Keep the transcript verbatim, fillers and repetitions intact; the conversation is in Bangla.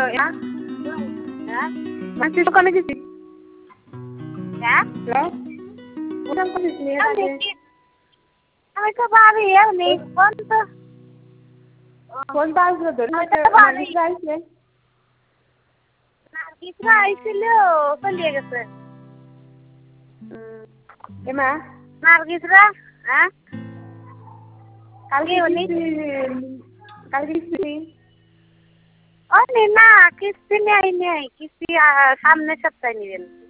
হ্যাঁ মাসি দোকানে গেছি হ্যাঁ আমি তো বাড়ি এমনি ফোন তো ফোনটা আসলো ধরে আসলে নার্গিসরা আইছিল চলিয়ে গেছে এমা নার্গিসরা হ্যাঁ কালকে উনি কালকে কিস্তি ও না কিস্তি নেই নেই কিস্তি সামনের সপ্তাহে নেবেন